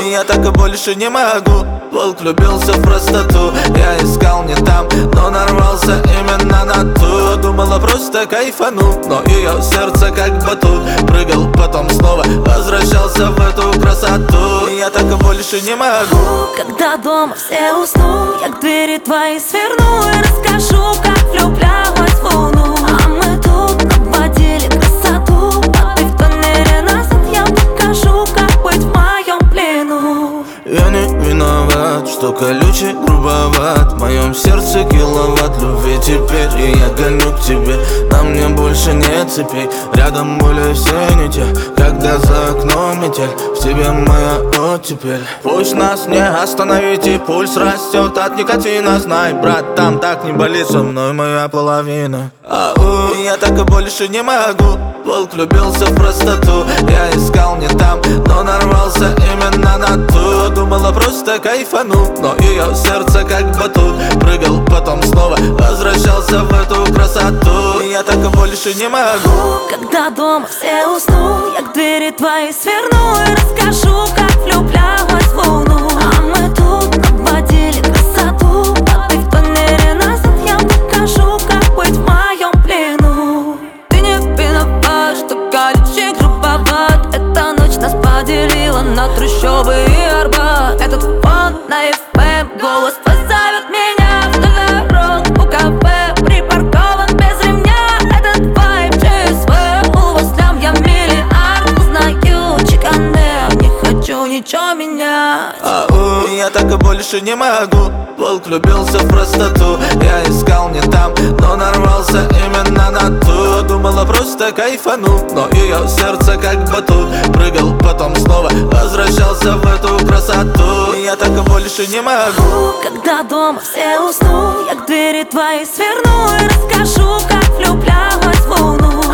Я так и больше не могу. Волк влюбился в простоту. Я искал не там, но нарвался именно на ту. Думала просто кайфану, но ее сердце как батут. Прыгал, потом снова возвращался в эту красоту. Я так и больше не могу. Когда дома все уснут, я к двери твоей сверну и расскажу, как влюблялась в луну. А мы тут наводили красоту, а ты в тоннеле назад. Я покажу, как быть в моем плену. Я не виноват, что колючий, грубоват. В моем сердце киловатт любви теперь, и я гоню к тебе. На мне больше нет цепей, рядом более все не те. Когда за окном метель, в тебе моя оттепель. Пусть нас не остановить, и пульс растет от никотина. Знай, брат, там так не болит, со мной моя половина. Я так и больше не могу. Волк влюбился в простоту. Я искал не там, но нарвался именно на ту. Думала просто кайфану, но ее сердце как батут. Прыгал, потом снова возвращался в эту красоту. Я так и больше не могу. Когда дома все уснут, я к двери твоей сверну и расскажу, как влюблялась в луну. А мы тут наводили красоту, а ты в тоннеле назад. Я покажу, как быть в моем плену. Ты не виноват, что колючий, грубоват. Эта ночь нас поделила на трущобы и Арбат. Этот фон на FM, голос твой зовет меня в дорог. У кафе припаркован без ремня. Этот вайб ЧСВ, у вас там я миллиард. Узнаю чеканер, не хочу ничего менять. Я так и больше не могу. Волк влюбился в простоту. Я искал не там, но нарвался именно на ту. Думала просто кайфану, но ее сердце как батут. Прыгал, потом снова возвращался в эту красоту. Я так и больше не могу. Когда дома все уснут, я к двери твоей сверну и расскажу, как влюблялась в луну.